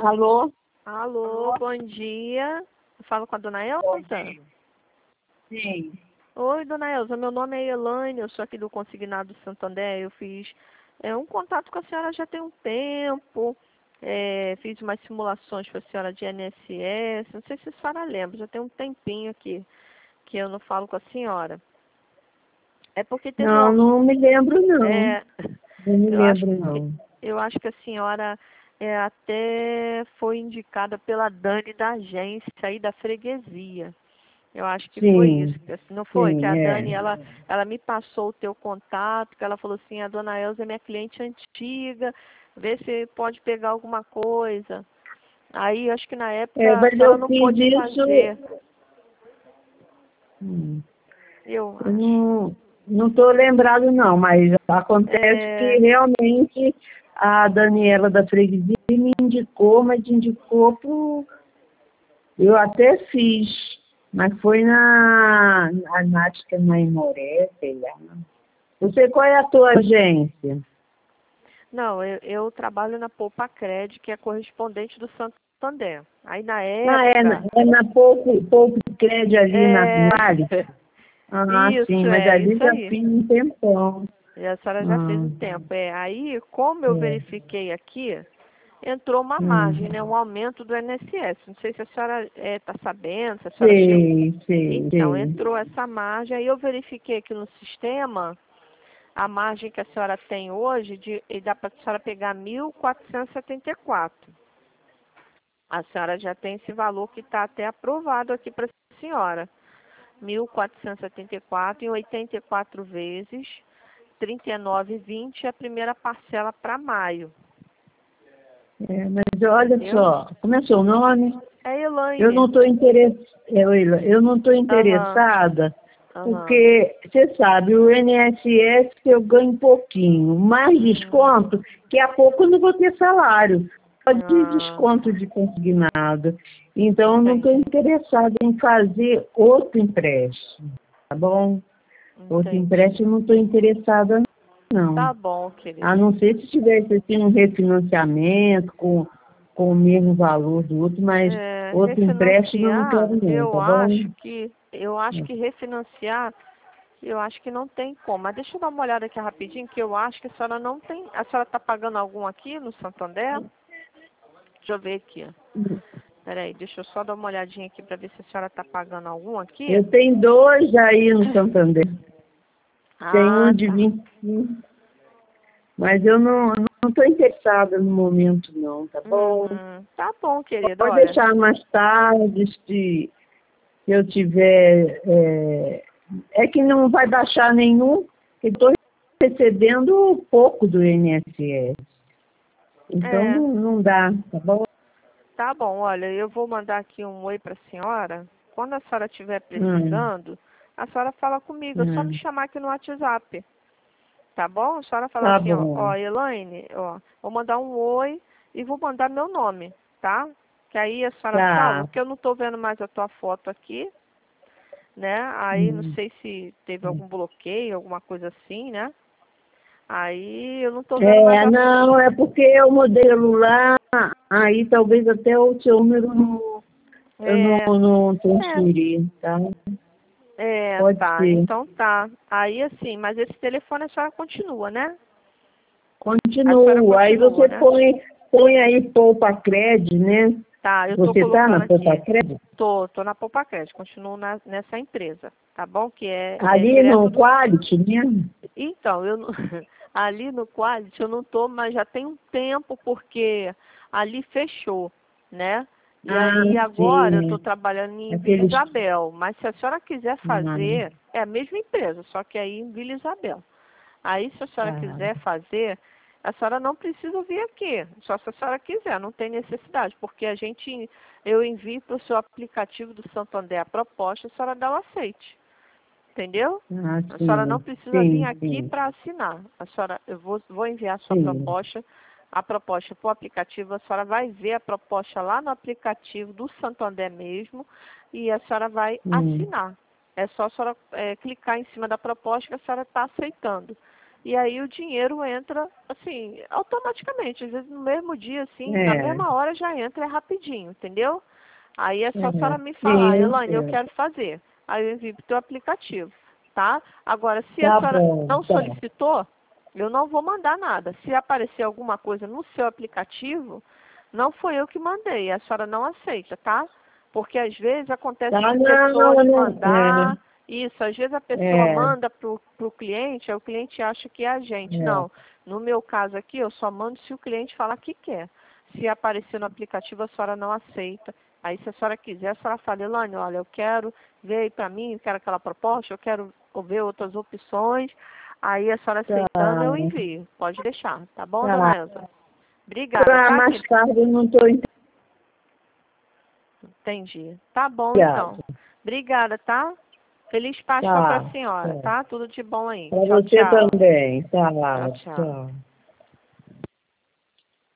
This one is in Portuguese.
Alô? Alô, bom dia. Eu falo com a dona Bom Elza? dia. Sim. Oi, dona Elza, meu nome é Elaine, eu sou aqui do Consignado Santander. Eu fiz um contato com a senhora já tem um tempo. Fiz umas simulações para a senhora de INSS. Não sei se a senhora lembra, já tem um tempinho aqui que eu não falo com a senhora. É porque teve Não, não me lembro, não. é, Não me eu acho lembro, que não. eu acho que a senhora até foi indicada pela Dani da agência aí da freguesia. Eu acho que foi Sim, isso, não foi? Que sim, a é. Dani, ela me passou o teu contato, que ela falou assim, a dona Elza é minha cliente antiga, vê se pode pegar alguma coisa. Aí, acho que na época a Mas senhora eu não fiz pôde isso. fazer. hum, Eu Eu acho. não estou lembrado, não, mas acontece que É, realmente a Daniela da Freguesia me indicou, mas indicou pro. Eu até fiz, mas foi acho que é na Imoré, sei lá. Você, qual é a tua agência? não, eu trabalho na Poupa Cred, que é correspondente do Santander. Aí na Ah, época, é na Pouco Crédito ali na é, Vale? Ah, sim, isso, mas é, ali isso já aí. fiz um tempão. E a senhora já fez um Hum, tempo. Aí, como eu é, verifiquei aqui, entrou uma margem, né? hum. Um aumento do INSS. Não sei se a senhora está sabendo, se a senhora chegou. Sei, sei, Então, sei. entrou essa margem, aí eu verifiquei aqui no sistema, a margem que a senhora tem hoje, e dá para a senhora pegar 1.474. A senhora já tem esse valor que está até aprovado aqui para a senhora. 1.474 em 84 vezes, 39,20 a primeira parcela para maio. Mas olha Entendeu? só, como é seu nome? É Eu não Elaine. estou eu não estou Aham, interessada, aham. porque você sabe, o INSS eu ganho pouquinho, mais Hum, desconto, que a pouco eu não vou ter salário, só de ah, desconto de consignado. Então, eu não estou entendi, interessada em fazer outro empréstimo, tá bom? Outro entendi. empréstimo eu não estou interessada, não. Tá bom, A querida. não ser se tivesse assim, um refinanciamento com o mesmo valor do outro, mas outro empréstimo eu não Refinanciar, quero não, tá bom? eu acho que refinanciar, eu acho que não tem como. Mas deixa eu dar uma olhada aqui rapidinho, que eu acho que a senhora não tem. A senhora está pagando algum aqui no Santander? Deixa eu ver aqui. Peraí, deixa eu só dar uma olhadinha aqui para ver se a senhora está pagando algum aqui. Eu tenho dois aí no Santander. Tem um Ah, de tá. 25, mas eu não estou interessada no momento não, tá bom? Tá bom, querido, Pode olha. deixar mais tarde, se eu tiver. É que não vai baixar nenhum, eu estou recebendo pouco do INSS. Então É, não dá, tá bom? tá bom, olha, eu vou mandar aqui um oi para a senhora. Quando a senhora estiver Hum, precisando, a senhora fala comigo, é só me hum. chamar aqui no WhatsApp, tá bom? A senhora fala Tá assim, ó, bom. Elaine, ó, vou mandar um oi e vou mandar meu nome, tá? Que aí a senhora salva, Tá. porque eu não estou vendo mais a tua foto aqui, né? Aí não Hum. sei se teve algum bloqueio, alguma coisa assim, né? Aí eu não estou vendo mais É, a. não, é porque eu mudei o celular, aí talvez até o seu número eu É, não é, transferi, tá? Pode tá, ser. então tá. Aí assim, mas esse telefone a senhora continua, né? A senhora Continua. Aí continua, você né? põe aí Poupa Cred, né? Tá, eu tô Você tá colocando na Poupa aqui. Cred? Tô na Poupa Crédito, continuo nessa empresa, tá bom? Que é Ali direto no do. Quality, né? Então, eu não... ali no Quality eu não tô, mas já tem um tempo porque ali fechou, né? E Ah, aí agora eu tô sim. trabalhando em Vila Aqueles. Isabel, mas se a senhora quiser Ah, fazer, é a mesma empresa, só que aí em Vila Isabel. Aí, se a senhora tá. quiser fazer, a senhora não precisa vir aqui, só se a senhora quiser, não tem necessidade, porque eu envio para o seu aplicativo do Santander a proposta, a senhora dá o aceite, entendeu? Ah, A senhora não sim. precisa vir Sim, aqui sim, para assinar. Eu vou enviar sim. a proposta para o aplicativo, a senhora vai ver a proposta lá no aplicativo do Santander mesmo, e a senhora vai Hum. assinar. É só a senhora clicar em cima da proposta que a senhora está aceitando. e aí o dinheiro entra, assim, automaticamente. Às vezes no mesmo dia, assim, na mesma hora já entra, é rapidinho, entendeu? Aí é só a senhora me falar, Elaine, eu quero fazer. Aí eu envio para o teu aplicativo, tá? Agora, se a senhora não solicitou, eu não vou mandar nada. Se aparecer alguma coisa no seu aplicativo, não foi eu que mandei, a senhora não aceita, tá? Porque às vezes acontece de pessoas mandar, isso, às vezes a pessoa manda para o cliente, aí o cliente acha que é a gente. Não, no meu caso aqui, eu só mando se o cliente falar que quer. Se aparecer no aplicativo, a senhora não aceita. Aí, se a senhora quiser, a senhora fala, Elaine, olha, eu quero ver aí para mim, eu quero aquela proposta, eu quero ver outras opções. Aí, a senhora aceitando, eu envio. Pode deixar, tá bom, dona Elza? Obrigada, tá? Mais tarde eu não estou entendendo. Entendi. Tá bom, então. Obrigada, tá? Feliz Páscoa para a senhora, tá? Tudo de bom aí. Para você também. Tá lá. Tchau, tchau. Tchau.